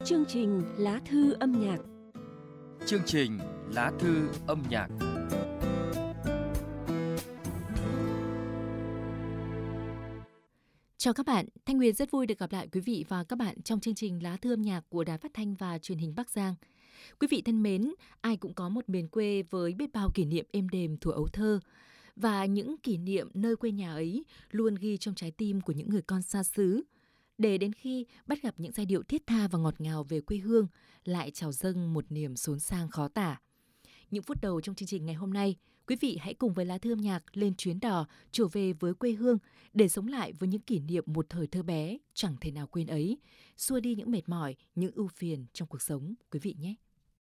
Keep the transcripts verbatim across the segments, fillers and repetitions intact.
Chương trình Lá thư âm nhạc. Chương trình Lá thư âm nhạc. Chào các bạn, Thanh Huyền rất vui được gặp lại quý vị và các bạn trong chương trình Lá thư âm nhạc của Đài Phát thanh và Truyền hình Bắc Giang. Quý vị thân mến, ai cũng có một miền quê với biết bao kỷ niệm êm đềm thuở ấu thơ. Và những kỷ niệm nơi quê nhà ấy luôn ghi trong trái tim của những người con xa xứ. Để đến khi bắt gặp những giai điệu thiết tha và ngọt ngào về quê hương, lại trào dâng một niềm xốn sang khó tả. Những phút đầu trong chương trình ngày hôm nay, quý vị hãy cùng với Lá thư âm nhạc lên chuyến đò trở về với quê hương để sống lại với những kỷ niệm một thời thơ bé chẳng thể nào quên ấy, xua đi những mệt mỏi, những ưu phiền trong cuộc sống quý vị nhé.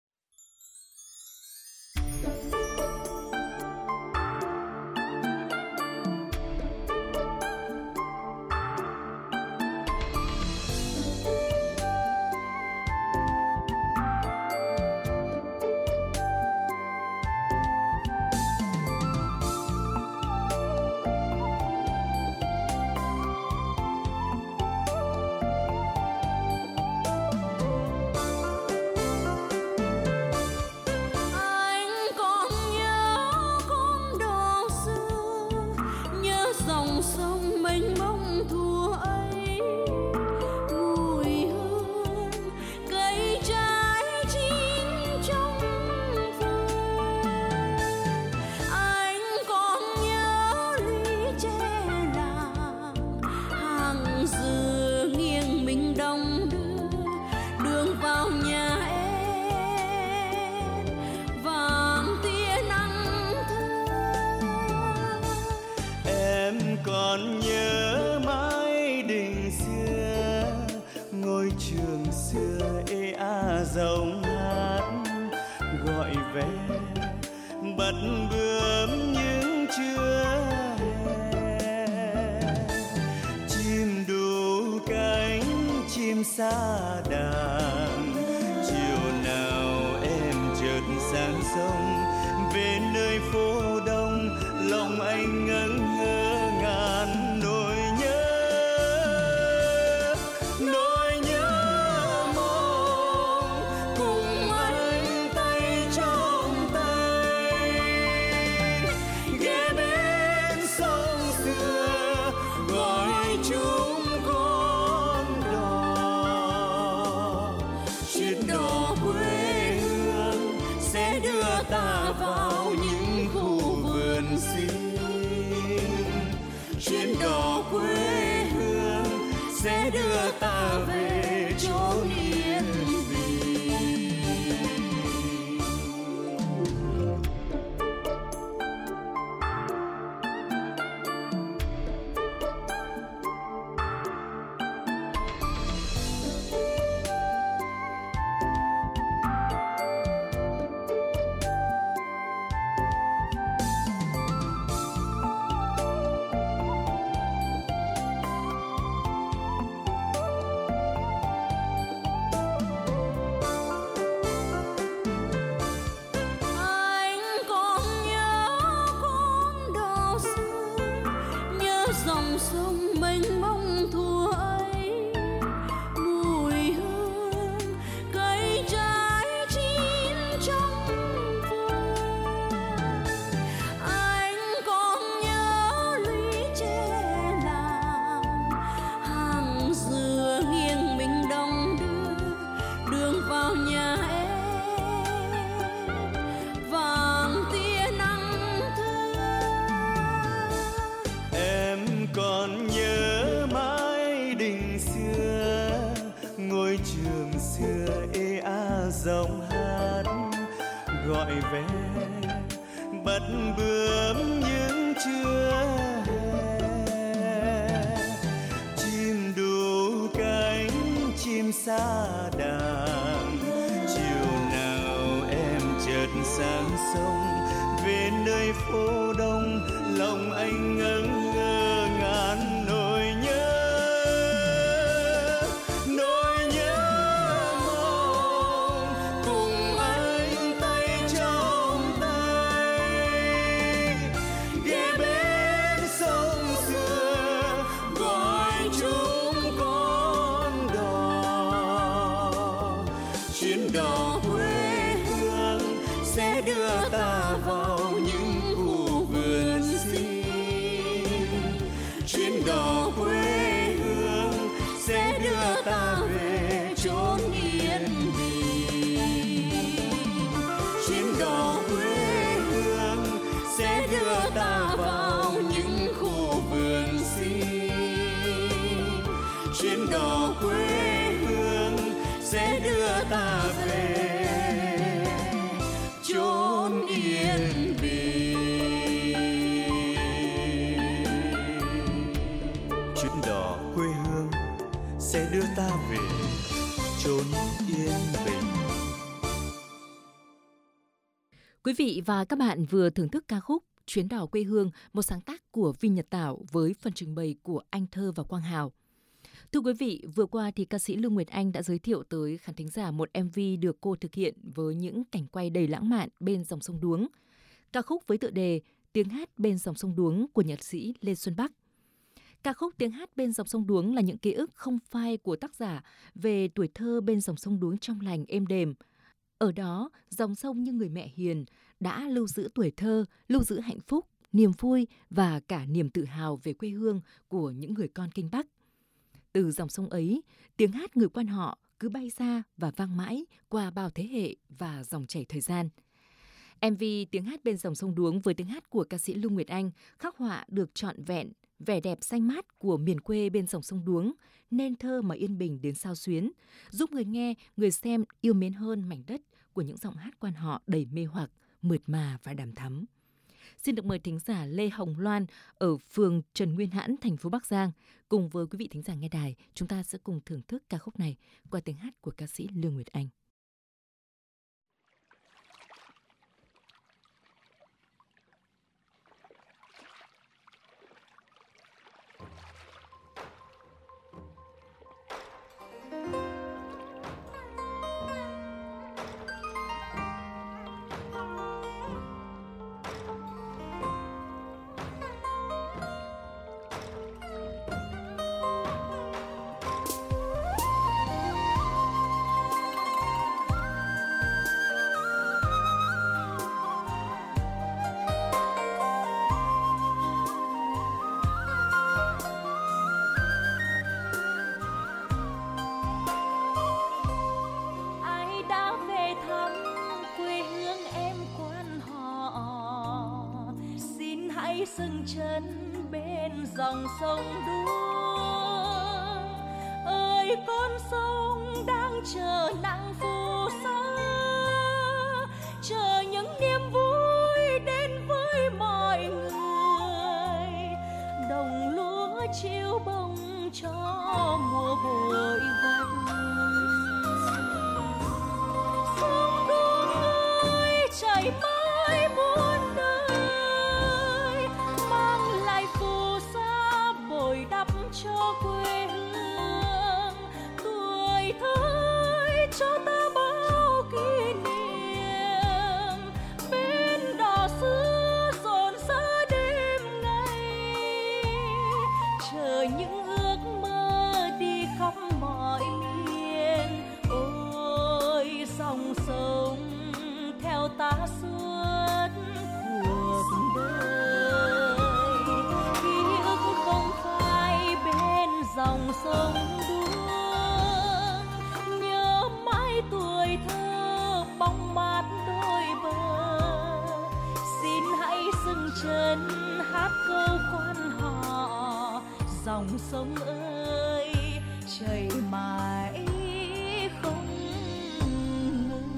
Còn nhớ mãi đình xưa, ngôi trường xưa ê a giọng hát gọi về bật bướm những trưa hè. Chim đủ cánh chim xa đàn, chiều nào em chợt sang sông về nơi phố đông, lòng anh ngẩn ngơ ngàn nỗi nhớ, nỗi nhớ mong cùng anh tay trong tay ghé bên sông xưa gọi chúng con đò. Chuyến đò quê hương sẽ đưa ta vào những khu vườn xinh. Chuyến đò quê hương sẽ đưa ta về chốn yên bình. Dòng sông mênh mông thuở ấy, mùi hương cây trái chín trong vườn. Anh còn nhớ lũy tre làng, hàng dừa nghiêng mình đông đưa đường vào nhà em, vàng tia nắng còn nhớ mãi đình xưa, ngôi trường xưa ê a giọng hát gọi về bật bướm những trưa hè. Chim đủ cánh chim xa đàn, chiều nào em chợt sang sông về nơi phố đông, lòng anh ngẩn ngơ ngàn nỗi nhớ, nỗi nhớ mong cùng anh tay trong tay ghé bên sông xưa gọi chúng con đò. vào những khu vườn xinh. Chuyến đò quê hương sẽ đưa ta về chốn yên bình. Chuyến đò quê hương sẽ đưa ta vào những khu vườn xinh. Chuyến đò quê hương sẽ đưa ta về chốn yên bình. Chuyến đò quê hương sẽ đưa ta về chốn yên bình. Quý vị và các bạn vừa thưởng thức ca khúc Chuyến đò quê hương, một sáng tác của Vi Nhật Tảo với phần trình bày của Anh Thơ và Quang Hào. Thưa quý vị, vừa qua thì ca sĩ Lương Nguyệt Anh đã giới thiệu tới khán thính giả một em vê được cô thực hiện với những cảnh quay đầy lãng mạn bên dòng sông Đuống. Ca khúc với tựa đề Tiếng hát bên dòng sông Đuống của nhạc sĩ Lê Xuân Bắc. Ca khúc Tiếng hát bên dòng sông Đuống là những ký ức không phai của tác giả về tuổi thơ bên dòng sông Đuống trong lành êm đềm. Ở đó, dòng sông như người mẹ hiền đã lưu giữ tuổi thơ, lưu giữ hạnh phúc, niềm vui và cả niềm tự hào về quê hương của những người con Kinh Bắc. Từ dòng sông ấy, tiếng hát người quan họ cứ bay ra và vang mãi qua bao thế hệ và dòng chảy thời gian. em vê Tiếng hát bên dòng sông Đuống với tiếng hát của ca sĩ Lương Nguyệt Anh khắc họa được trọn vẹn vẻ đẹp xanh mát của miền quê bên dòng sông Đuống, nên thơ mà yên bình đến sao xuyến, giúp người nghe, người xem yêu mến hơn mảnh đất của những giọng hát quan họ đầy mê hoặc, mượt mà và đằm thắm. Xin được mời thính giả Lê Hồng Loan ở phường Trần Nguyên Hãn, thành phố Bắc Giang, cùng với quý vị thính giả nghe đài, chúng ta sẽ cùng thưởng thức ca khúc này qua tiếng hát của ca sĩ Lương Nguyệt Anh. dừng chân bên dòng sông Đuống. Ơi con sông đang chờ nắng phù sa, chờ những niềm vui đến với mọi người. Đồng lúa chiếu bông cho mùa bội vàng. Sông Đuống ơi chảy mãi muôn đời, mang lại phù sa bồi đắp cho quê hương. Tuổi thơ cho ta bao kỷ niệm, bên đò xưa rộn rã đêm ngày, chờ những ước mơ đi khắp mọi miền. Ôi dòng sông theo ta suốt cuộc đời, ký ức không phai bên dòng sông Đuống. Nhớ mãi tuổi thơ bóng mát đôi bờ, xin hãy dừng chân hát câu quan họ. Dòng sông ơi chảy mãi không ngừng.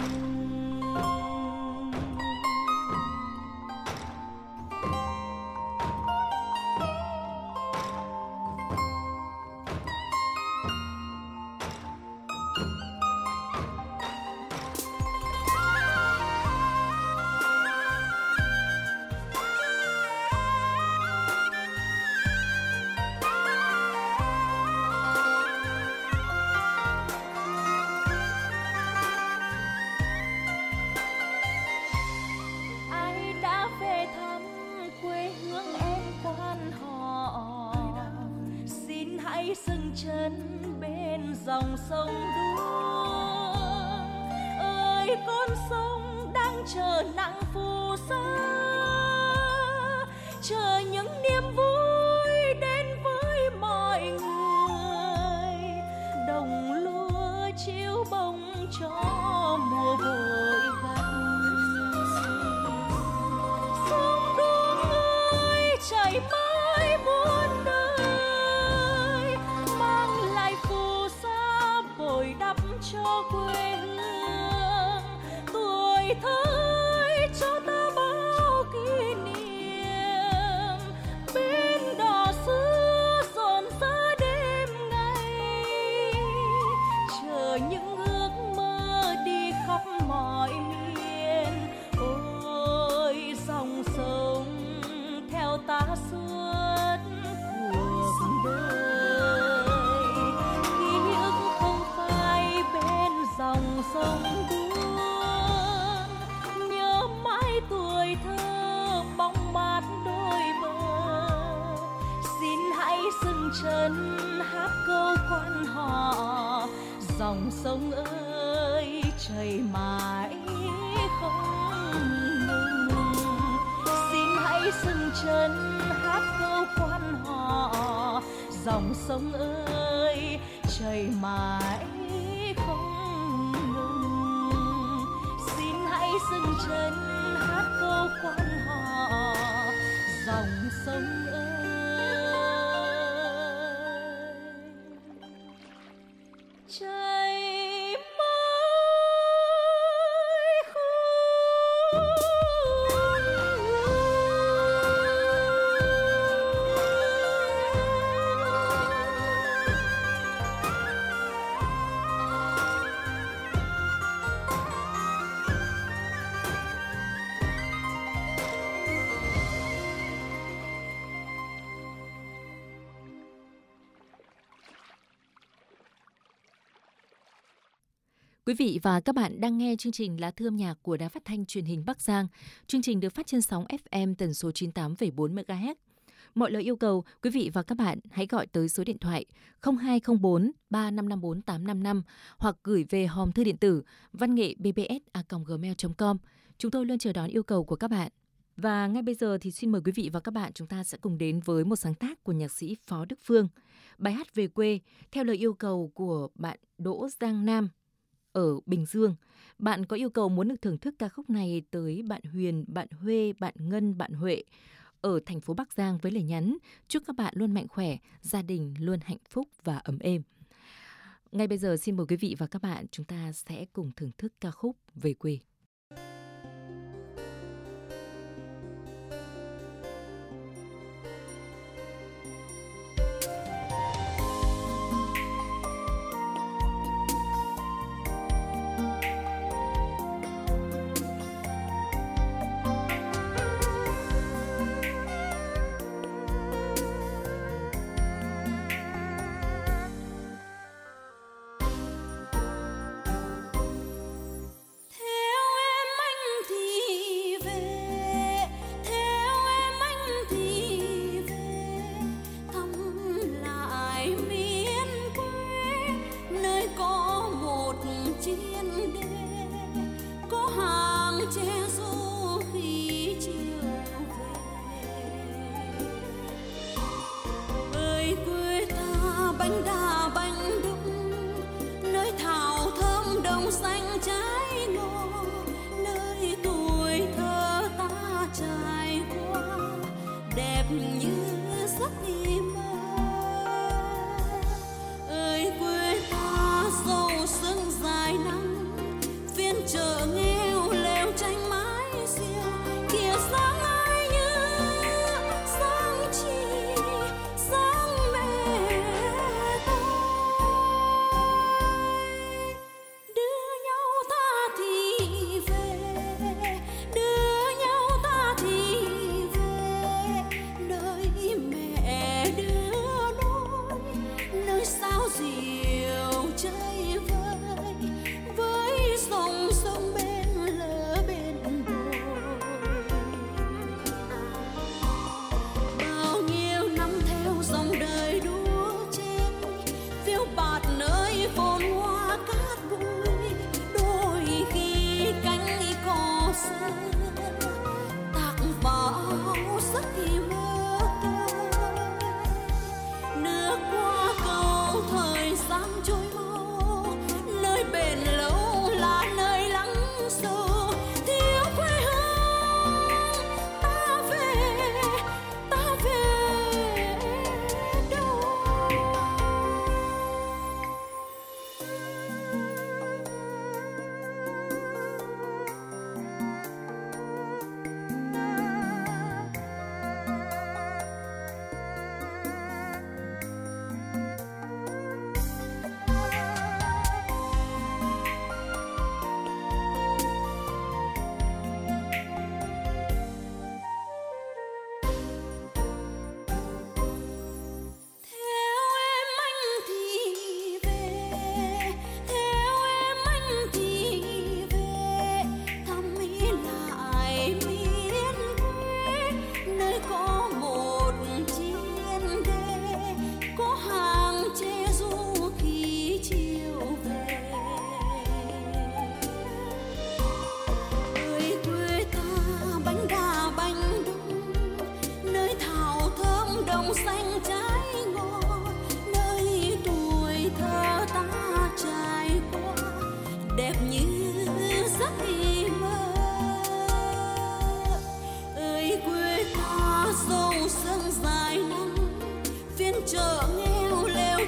Ai đã về thăm quê hương em quan họ, xin hãy dừng chân bên dòng sông Đuống. Ơi con sông đang chờ nắng phù phù sa, chờ những niềm vui đến với mọi người. Đồng lúa chiếu bông cho mùa vội vặt. Sông Đuống ơi chảy mãi muôn đời, mang lại phù sa bồi đắp cho quê hương. Tuổi thơ ơi cho ta bao kỷ niệm, bên đò xưa rộn rã đêm ngày, chờ những ước mơ đi khắp mọi miền. Ôi dòng sông theo ta suốt cuộc đời, ký ức không phai bên dòng sông buồn, nhớ mãi tuổi thơ bóng mát đôi bờ. Xin hãy dừng chân hát câu quan họ, dòng sông ơi chảy mãi không ngừng. Xin hãy dừng chân hát câu quan họ, dòng sông ơi chảy mãi không ngừng. Xin hãy dừng chân hát câu quan họ, dòng sông ơi chảy mãi không ngừng. Quý vị và các bạn đang nghe chương trình Lá thư âm nhạc của Đài Phát thanh Truyền hình Bắc Giang. Chương trình được phát trên sóng ép em tần số chín mươi tám phẩy bốn mê ga héc. Mọi lời yêu cầu, quý vị và các bạn hãy gọi tới số điện thoại không hai không bốn ba năm năm bốn tám năm năm hoặc gửi về hòm thư điện tử văn nghệ b b s a còng gmail chấm com. Chúng tôi luôn chờ đón yêu cầu của các bạn. Và ngay bây giờ thì xin mời quý vị và các bạn chúng ta sẽ cùng đến với một sáng tác của nhạc sĩ Phó Đức Phương. Bài hát Về quê theo lời yêu cầu của bạn Đỗ Giang Nam ở Bình Dương. Bạn có yêu cầu muốn được thưởng thức ca khúc này tới bạn Huyền, bạn Huê, bạn Ngân, bạn Huệ ở thành phố Bắc Giang với lời nhắn chúc các bạn luôn mạnh khỏe, gia đình luôn hạnh phúc và ấm êm. Ngay bây giờ xin mời quý vị và các bạn chúng ta sẽ cùng thưởng thức ca khúc Về quê. Theo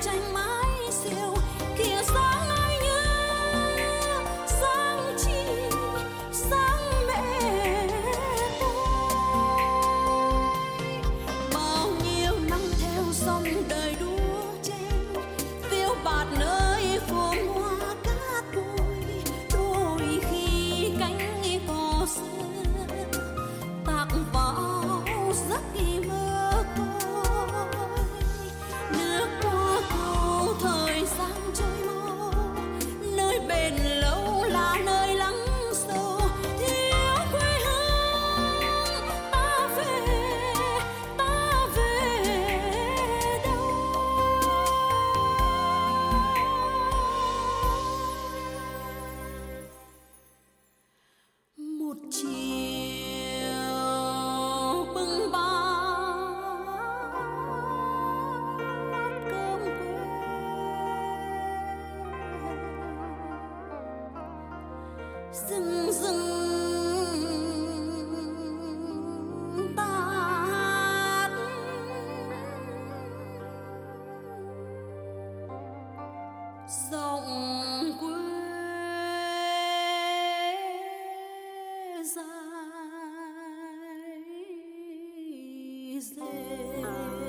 tranh mái xìu kia sáng ai nhớ sáng chi sáng mẹ tôi bao nhiêu năm theo sông đời đua chen phiêu bạt nơi phồn hoa cát bụi đôi khi cánh cò xưa tạc vào giấc mơ tôi nước qua cầu thời gian trôi mau nơi bền lâu là nơi lắng sâu thiếu quê hương ta về ta về đâu một chiều bưng bát cơm quê rừng rừng tát rộng quê dài dề.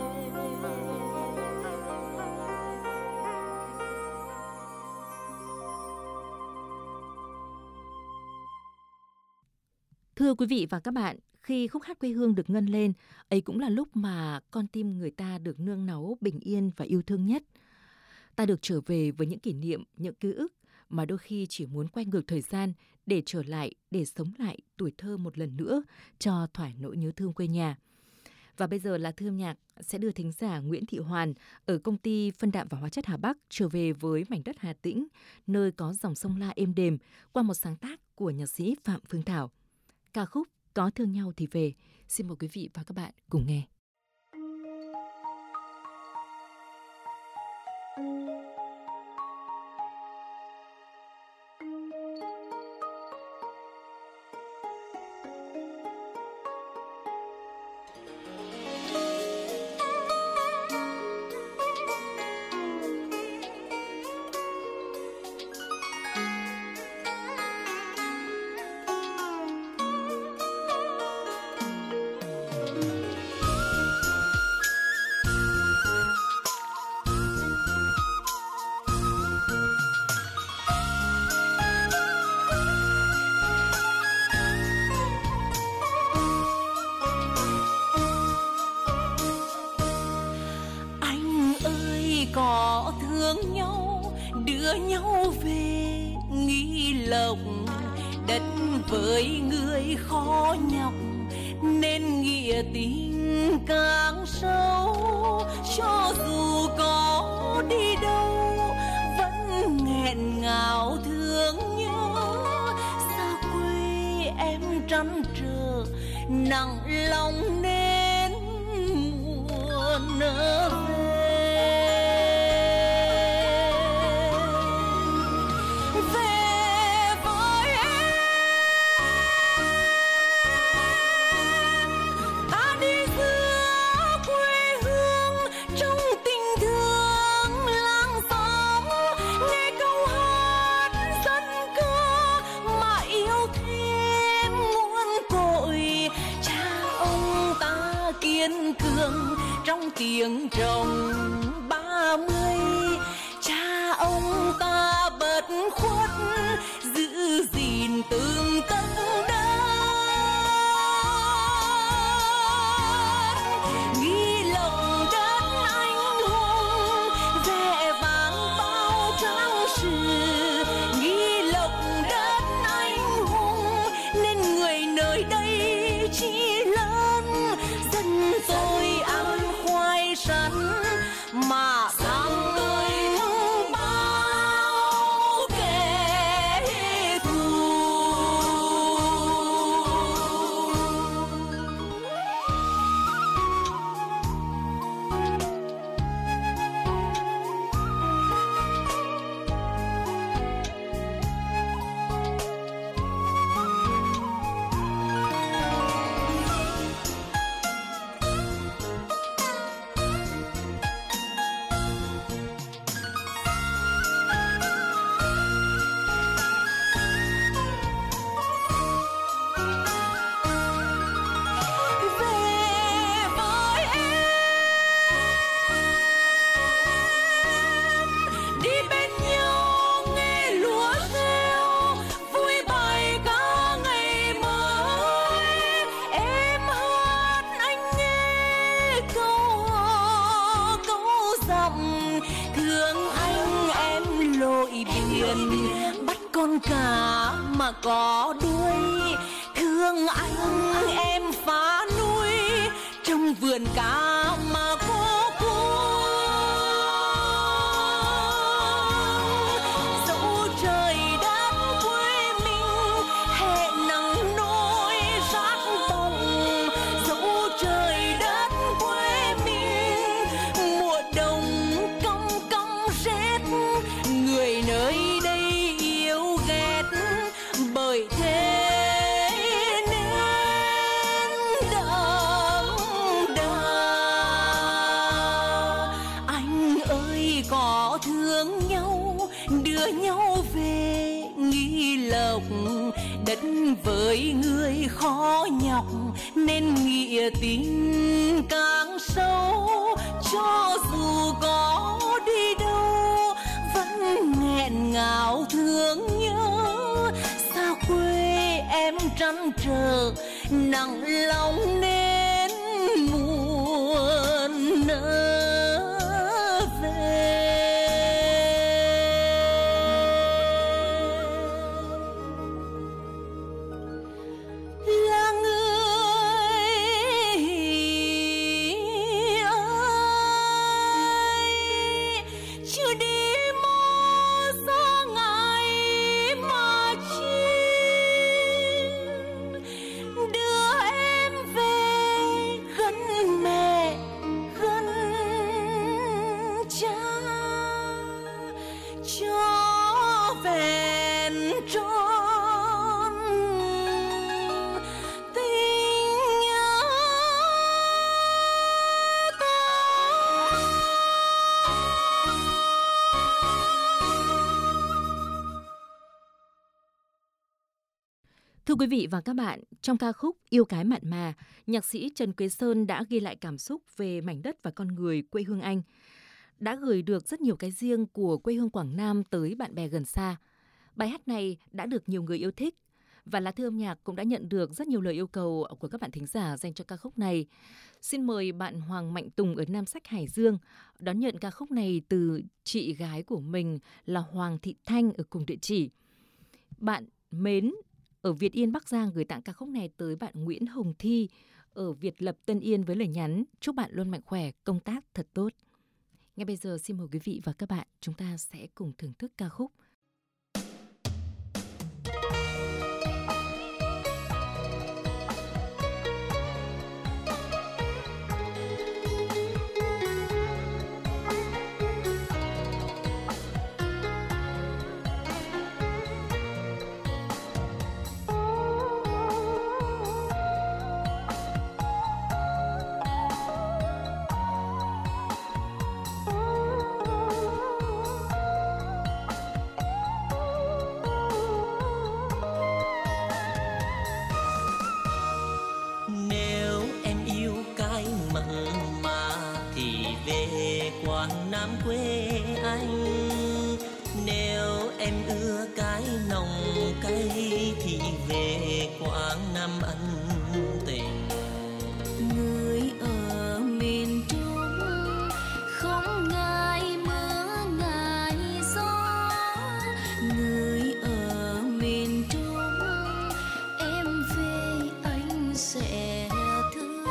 Thưa quý vị và các bạn, khi khúc hát quê hương được ngân lên, ấy cũng là lúc mà con tim người ta được nương náu bình yên và yêu thương nhất. Ta được trở về với những kỷ niệm, những ký ức mà đôi khi chỉ muốn quay ngược thời gian để trở lại, để sống lại tuổi thơ một lần nữa cho thoải nỗi nhớ thương quê nhà. Và bây giờ là Thư âm nhạc sẽ đưa thính giả Nguyễn Thị Hoàn ở công ty phân đạm và hóa chất Hà Bắc trở về với mảnh đất Hà Tĩnh, nơi có dòng sông La êm đềm, qua một sáng tác của nhạc sĩ Phạm Phương Thảo. Ca khúc Có thương nhau thì về. Xin mời quý vị và các bạn cùng nghe. Có thương nhau đưa nhau về nghi lộc, đất với người khó nhọc nên nghĩa tình càng sâu. Cho dù có đi đâu vẫn nghẹn ngào thương nhớ, xa quê em trăn trở nặng lòng nên muốn về. Trong tiếng trồng ba mươi, cha ông ta bất khuất giữ gìn từng tấc đất. Nghi lộc đất anh hùng vẻ vang bao trang sử. Nghi lộc đất anh hùng nên người nơi đây chỉ lớn dân tôi ăn khoai sắn mà sang tôi thương bao kẻ thù. lội biển, bắt con cá mà có đuôi. Thương anh em phá núi, trong vườn cá mà có cuông. Dẫu trời đất quê mình hè nắng nỗi rát bóng, dẫu trời đất quê mình mùa đông căm căm rét, người nơi đây yêu ghét bởi thế thương nhau, đưa nhau về nghi lộc. Đất với người khó nhọc nên nghĩa tình càng sâu. Cho dù có đi đâu vẫn nghẹn ngào thương nhớ. Xa quê em trăn trở nặng lòng nên muộn nỡ về. Thưa quý vị và các bạn, trong ca khúc Yêu Cái Mặn Mà, nhạc sĩ Trần Quế Sơn đã ghi lại cảm xúc về mảnh đất và con người quê hương anh, đã gửi được rất nhiều cái riêng của quê hương Quảng Nam tới bạn bè gần xa. Bài hát này đã được nhiều người yêu thích và Lá Thư Âm Nhạc cũng đã nhận được rất nhiều lời yêu cầu của các bạn thính giả dành cho ca khúc này. Xin mời bạn Hoàng Mạnh Tùng ở Nam Sách, Hải Dương đón nhận ca khúc này từ chị gái của mình là Hoàng Thị Thanh ở cùng địa chỉ. Bạn Mến ở Việt Yên, Bắc Giang gửi tặng ca khúc này tới bạn Nguyễn Hồng Thi ở Việt Lập, Tân Yên với lời nhắn chúc bạn luôn mạnh khỏe, công tác thật tốt. Ngay bây giờ xin mời quý vị và các bạn chúng ta sẽ cùng thưởng thức ca khúc. Nam quê anh, nếu em ưa cái nồng cay thì về Quảng Nam ân tình. Người ở miền Trung không ngại mưa ngại gió, người ở miền Trung em về anh sẽ thương.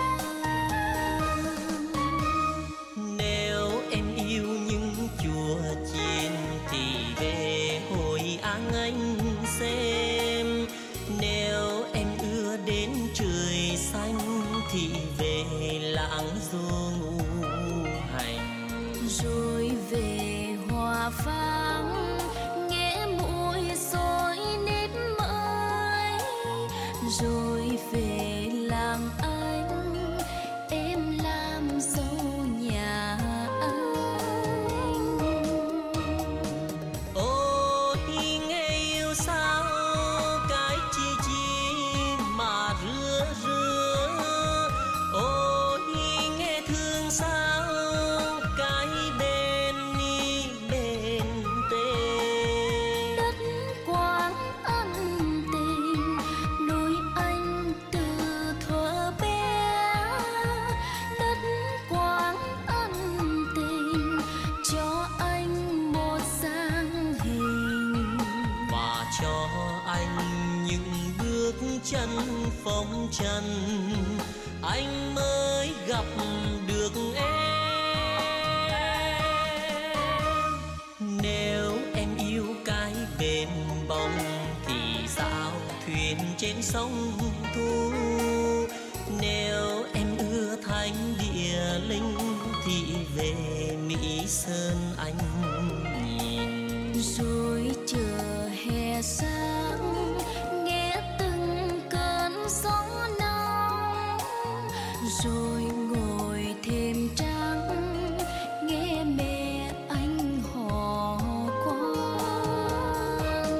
Nếu em yêu những chùa chiền thì về Hội An anh xem. Nếu em ưa đến trời xanh thì về làng du ngũ hành. Rồi về Hòa Vang nghe mùi xôi nếp mới. Rồi về làng anh em làm dâu nhà anh. Ôi nghe yêu sao cái chi chi mà rứa rứa. Ôi nghe thương sao cái bên ni bên tê. Đất Quảng ân tình đôi anh chân phong trần anh mới gặp được em. Nếu em yêu cái bền bồng thì dạo thuyền trên sông Thu. Nếu em ưa thánh địa linh thì về Mỹ Sơn anh nhìn. Rồi chờ hè sáng nghe từng cơn gió nóng, rồi ngồi thềm trắng nghe mẹ anh hò quan.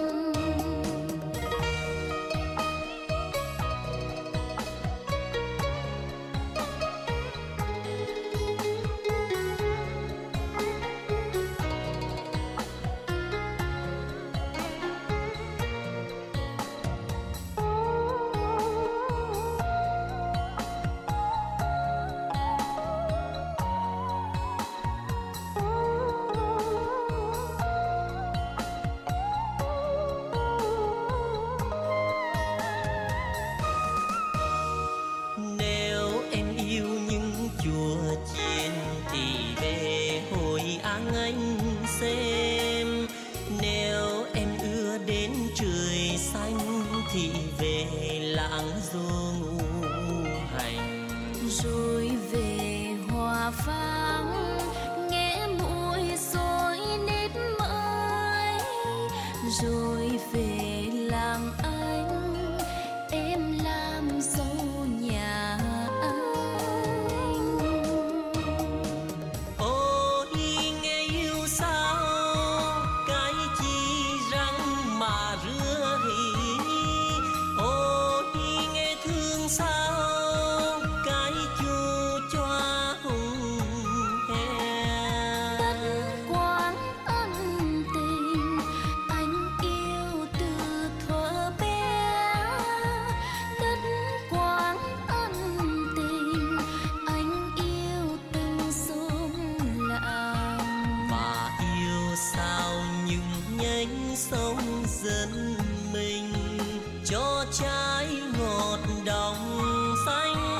Nếu em yêu những chùa chiền thì về Hội An anh xem. Nếu em ưa đến trời xanh thì về làng du ngũ hành. Rồi về Hòa Vang nghe mùi xôi nếp mới, rồi về làng anh em làm dâu nhà anh. Ôi nghe yêu sao cái chi răng mà rứa hỉ. Ôi nghe thương sao cái chu choa hùng hè. Tất quán ân tình anh yêu từ thuở bé. Tất quán ân tình anh yêu từng xóm làng. Và yêu sao những nhánh sông dẫn mình cho trái ngọt đồng xanh.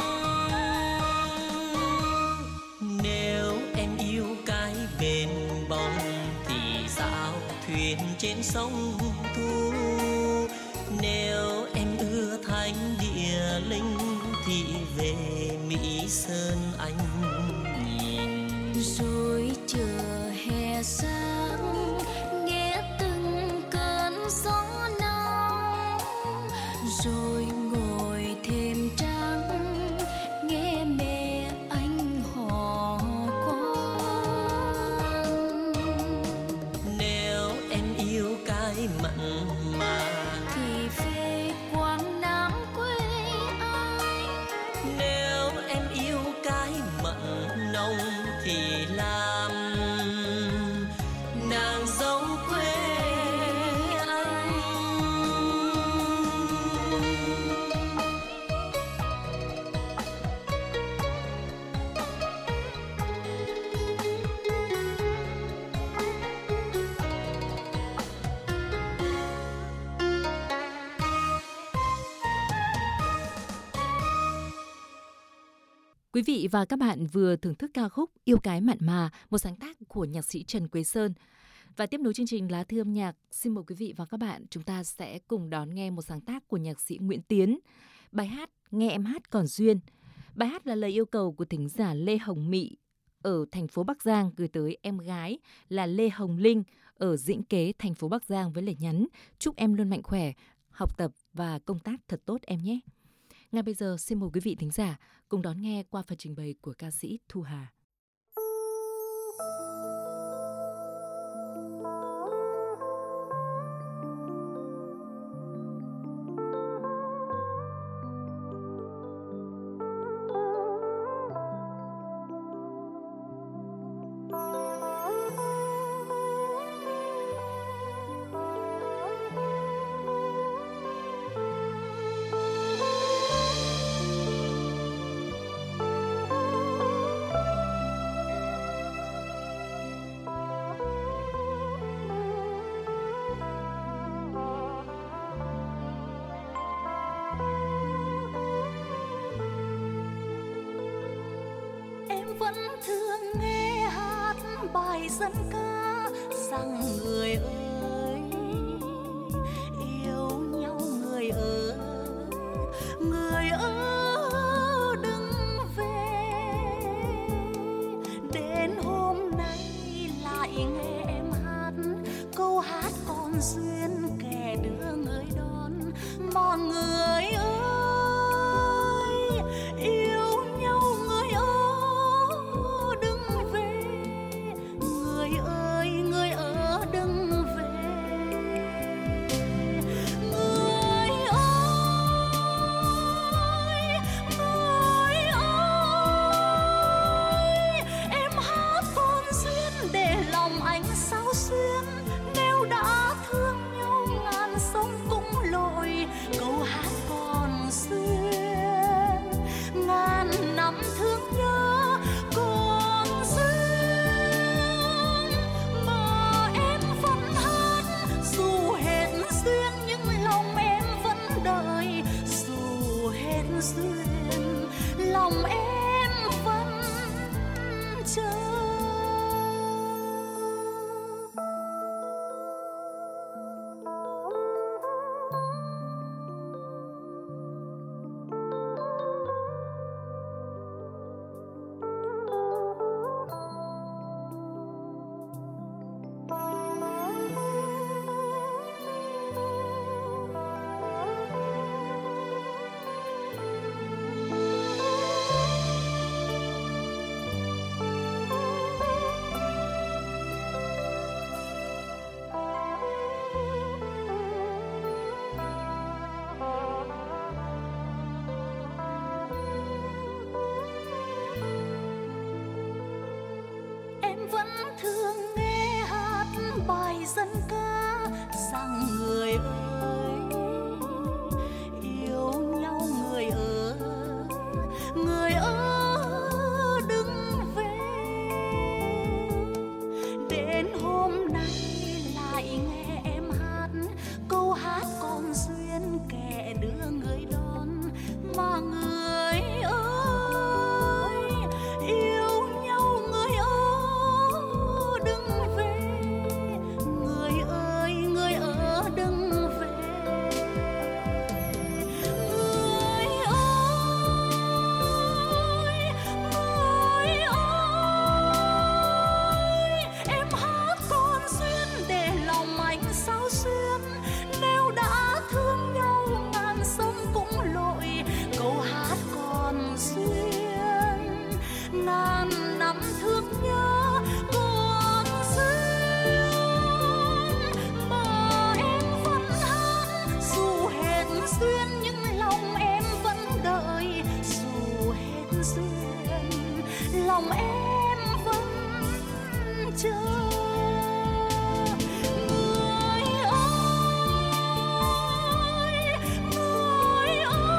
Nếu em yêu cái bền bồng thì dạo thuyền trên sông Thu. Nếu em ưa thánh địa linh thì về Mỹ Sơn anh nhìn. Rồi chờ hè sáng nghe từng cơn gió nóng, rồi ngồi thềm trắng nghe mẹ anh hò quan. Nếu em yêu cái mặn mà Thì về Quảng Nam quê anh. nếu em yêu cái mặn nồng thì làm nàng dâu quê anh. Quý vị và các bạn vừa thưởng thức ca khúc Yêu Cái Mặn Mà, một sáng tác của nhạc sĩ Trần Quế Sơn. Và tiếp nối chương trình Lá Thư Âm Nhạc, xin mời quý vị và các bạn chúng ta sẽ cùng đón nghe một sáng tác của nhạc sĩ Nguyễn Tiến. Bài hát Nghe Em Hát Còn Duyên. Bài hát là lời yêu cầu của thính giả Lê Hồng Mị ở thành phố Bắc Giang gửi tới em gái là Lê Hồng Linh ở Dĩnh Kế, thành phố Bắc Giang với lời nhắn chúc em luôn mạnh khỏe, học tập và công tác thật tốt em nhé. Ngay bây giờ xin mời quý vị thính giả cùng đón nghe qua phần trình bày của ca sĩ Thu Hà. vẫn thường nghe hát bài dân ca rằng người ơi yêu nhau người ơi, người ơi đừng về. Đến hôm nay lại nghe em hát câu hát còn duyên kẻ đưa người đón. Mọi người ơi yêu nhau người ơi đừng về, người ơi người ơi đừng về. Người ơi người ơi em hát còn duyên để lòng anh sao xuyên. Nếu đã thương nhau ngàn sông cũng lội, câu hát còn duyên ngàn năm thương nhớ còn duyên. Mà em vẫn hát dù hết duyên nhưng lòng em vẫn đợi, dù hết duyên lòng em vẫn chờ. Thương nghe hát bài dân ca rằng người ơi yêu nhau người ơi, người ơi đừng về. Đến hôm nay lại nghe em hát câu hát còn duyên kẻ đưa người đón. Mà người ơi yêu nhau người ơi lòng em vẫn chờ. Người ơi, người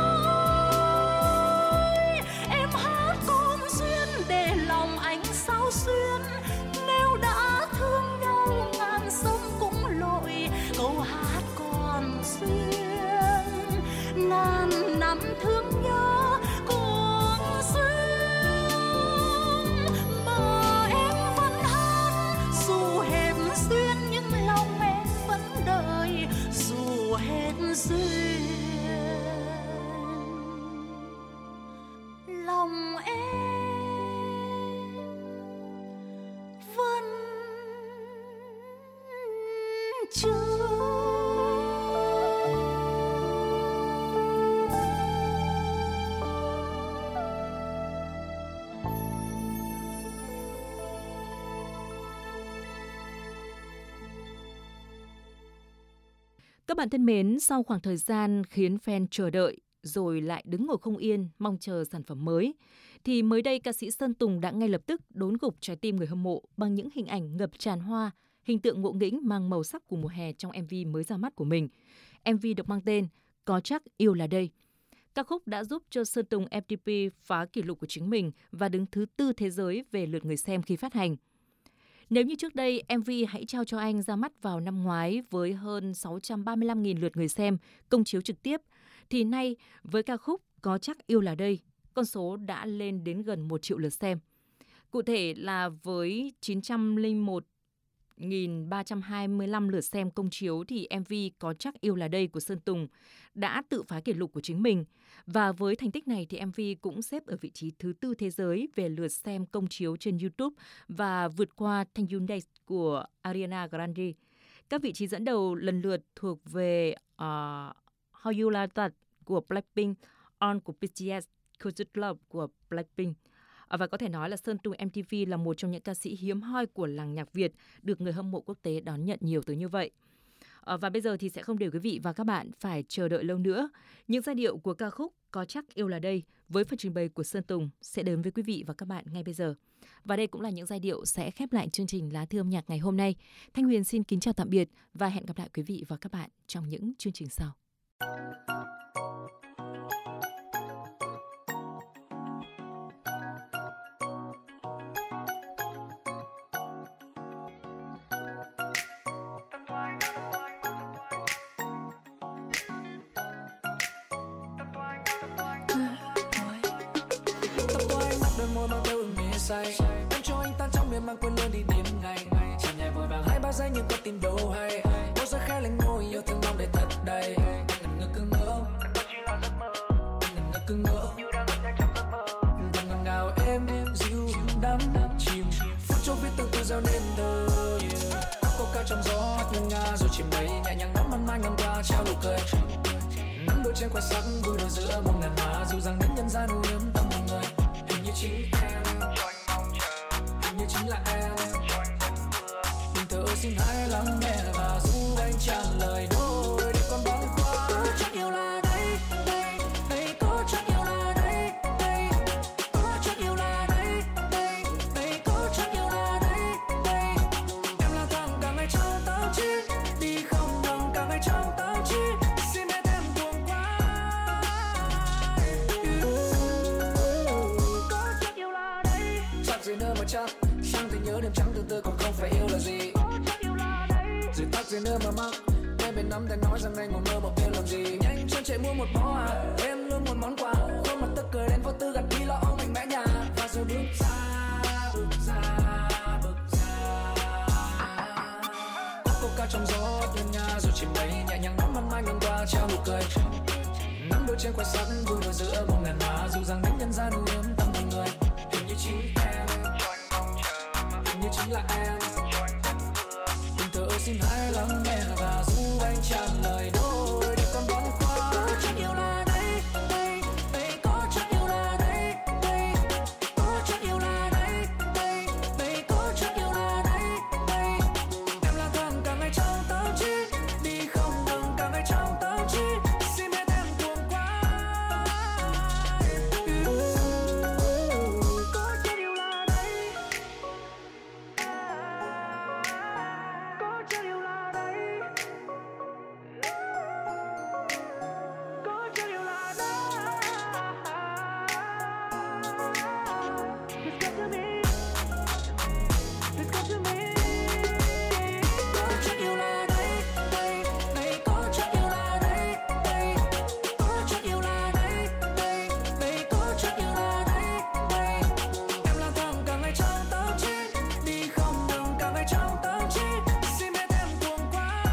ơi, em hát con duyên để lòng anh sao xuyên. Nếu đã thương nhau ngàn sông cũng lội, câu hát còn duyên ngàn năm thương nhớ còn duyên. Duyên lòng em vẫn chưa. Các bạn thân mến, sau khoảng thời gian khiến fan chờ đợi rồi lại đứng ngồi không yên mong chờ sản phẩm mới, thì mới đây ca sĩ Sơn Tùng đã ngay lập tức đốn gục trái tim người hâm mộ bằng những hình ảnh ngập tràn hoa, hình tượng ngộ nghĩnh mang màu sắc của mùa hè trong em vê mới ra mắt của mình. em vê được mang tên Có Chắc Yêu Là Đây. Ca khúc đã giúp cho Sơn Tùng ép tê pê phá kỷ lục của chính mình và đứng thứ tư thế giới về lượt người xem khi phát hành. Nếu như trước đây, em vê Hãy Trao Cho Anh ra mắt vào năm ngoái với hơn sáu trăm ba mươi lăm nghìn lượt người xem công chiếu trực tiếp, thì nay với ca khúc Có Chắc Yêu Là Đây, con số đã lên đến gần một triệu lượt xem. Cụ thể là với chín trăm lẻ một nghìn ba trăm hai mươi lăm lượt xem công chiếu thì em vê Có Chắc Yêu Là Đây của Sơn Tùng đã tự phá kỷ lục của chính mình. Và với thành tích này thì em vê cũng xếp ở vị trí thứ tư thế giới về lượt xem công chiếu trên YouTube và vượt qua Thank You Next của Ariana Grande. Các vị trí dẫn đầu lần lượt thuộc về uh, How You Like That của Blackpink, On của bê tê ét, Cold Love của Blackpink. Và có thể nói là Sơn Tùng em tê vê là một trong những ca sĩ hiếm hoi của làng nhạc Việt được người hâm mộ quốc tế đón nhận nhiều tới như vậy. Và bây giờ thì sẽ không để quý vị và các bạn phải chờ đợi lâu nữa. Những giai điệu của ca khúc Có Chắc Yêu Là Đây với phần trình bày của Sơn Tùng sẽ đến với quý vị và các bạn ngay bây giờ. Và đây cũng là những giai điệu sẽ khép lại chương trình Lá Thư Âm Nhạc ngày hôm nay. Thanh Huyền xin kính chào tạm biệt và hẹn gặp lại quý vị và các bạn trong những chương trình sau. Anh cho anh tan trong miền mang quên luôn đi đêm ngày. Chạm nhẹ vội vàng hai ba giây nhưng có tìm đâu hay. Một giây khẽ lạnh ngồi yêu thương mong để thật đầy. Ngần ngừ cứ ngỡ, ngần ngừ cứ ngỡ. Thầm ngần ngào êm dịu đắm chìm. Phút chốc viết từng từ gieo nên thơ. Có câu ca trong gió hát ngân nga rồi chìm lấy nhẹ nhàng nắm màn mai ngàn qua trao nụ cười. Nắng đôi trên quạt sắc vui đôi giữa muôn ngàn hoa dù rằng đến nhân gian u êm tâm một người. Hình như chính em, hình như chính là em. Đừng thở xin hãy lắng nghe và giúp anh trả lời đôi để con băn khoăn. Có chắc yêu là đây, đây, đây. Có chắc yêu là đây, đây. Có chắc yêu là đây, đây, đây. Có chắc yêu là đây, đây. Em lang thang cả ngày trong tâm trí, đi không ngừng cả ngày trong tâm trí. Xin hãy thêm buồn quá. Có chắc yêu là đây. Chắc gì nữa mà chắc. Chẳng thể nhớ đêm trắng từ từ còn không phải yêu là gì. Rồi tắt gì nữa mà mắc. Em bên nắm tay nói rằng anh ngồi mơ một đêm làm gì. Nhanh chân chạy mua một bó hoa, em luôn một món quà. Khuôn mặt tức cười đến vô tư gạt đi lo âu mạnh mẽ nhà. Và rồi bước ra, bước ra, bước ra. Có câu ca trong gió đêm nha rồi chìm lấy nhẹ nhàng nắm màn mai ngân qua trao nụ cười. Nắng đôi trên quạt sắc vui đôi giữa muôn ngàn hoa dù rằng đến nhân gian u êm tâm một người. Hình như chính em, hình như chính là em. Đừng thở xin hãy lắng nghe và giúp anh trả lời đôi để con băn khoăn. Có chắc yêu là đây, đây, đây. Có chắc yêu là đây, đây. Có chắc yêu là đây, đây, đây. Có chắc yêu là đây, đây. Em lang thang cả ngày trong tâm trí, đi không ngừng cả ngày trong tâm trí. Xin hãy thêm buồn quá. Có chắc yêu là đây. Có chắc yêu là đây. Có chắc yêu là đây. Just come to me. Just come to me. Có chắc yêu là đây, đây, đây. Có chắc yêu là đây, đây. Có chắc yêu là đây, đây, đây. Có chắc yêu là đây, đây. Em lang thang cả ngày trong tâm trí, đi không ngừng cả ngày trong tâm trí. Xin hãy thêm buồn quá.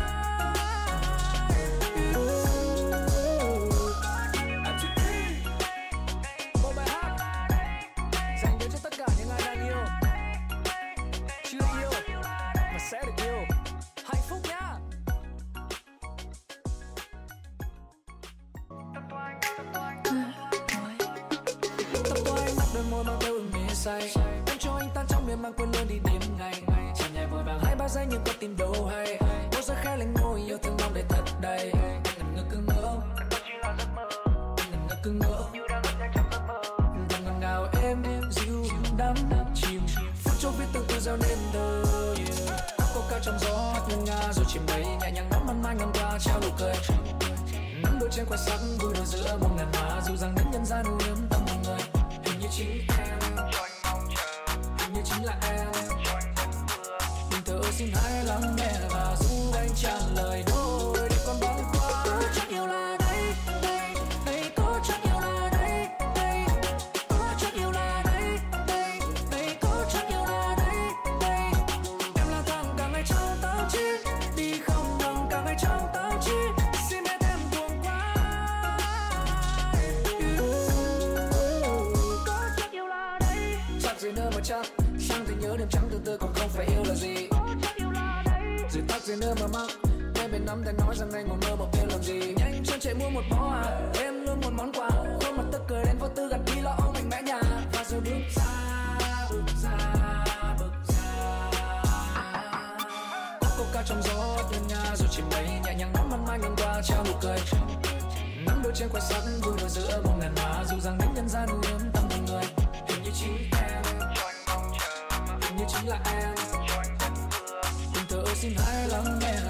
Một bài hát dành đến cho tất cả những ai đang yêu, chưa yêu và sẽ được yêu. Hạnh phúc nhá. Tập tôi anh mắt đôi môi mang theo ửng mê say. Em cho anh tan trong miền mang quên luôn đi đêm ngày. Chạm nhẹ vội vàng hai ba giây nhưng có tìm đâu hay. Một giây khẽ lạnh ngồi yêu thương mong để thật đầy. Ngần ngừ cứ ngỡ, ngần ngừ cứ ngỡ. Thầm ngần ngào êm dịu đắm chìm. Phút chốc viết từng từ gieo nên thơ. Có câu ca trong gió hát ngân nga rồi chìm lấy nhẹ nhàng nắm màn mai ngàn qua trao nụ cười. Nắng đôi trên quạt sắc vui đôi giữa muôn ngàn hoa dù rằng đến nhân gian u êm tâm một người. Hình như chính em, hình như chính là em. Đừng thở xin hãy lắng nghe và giúp anh trả lời đôi để con băn khoăn. Có chắc yêu là đây, đây, đây. Có chắc yêu là đây, đây. Có chắc yêu là đây, đây, đây. Có chắc gì nữa mà mắc, em bên nắm tay nói rằng anh còn mơ mộng thêm làm gì. Nhanh chân chạy mua một bó hoa, em luôn một món quà, khuôn mặt tức cười đến vô tư gạt đi lo âu mạnh mẽ nhà. Và rồi bước ra, bước ra, bước ra. Có câu ca trong gió đêm nhà rồi chìm đầy nhẹ nhàng nắm mắt mai ngân qua trao nụ cười. Nắng đôi trên khoe sắc vui đùa giữa một ngàn hoa, dù rằng đến nhân gian liếm tâm tình người. Hình như chính em, hình như chính là em. Tình thơ ơi xin hãy lắng nghe.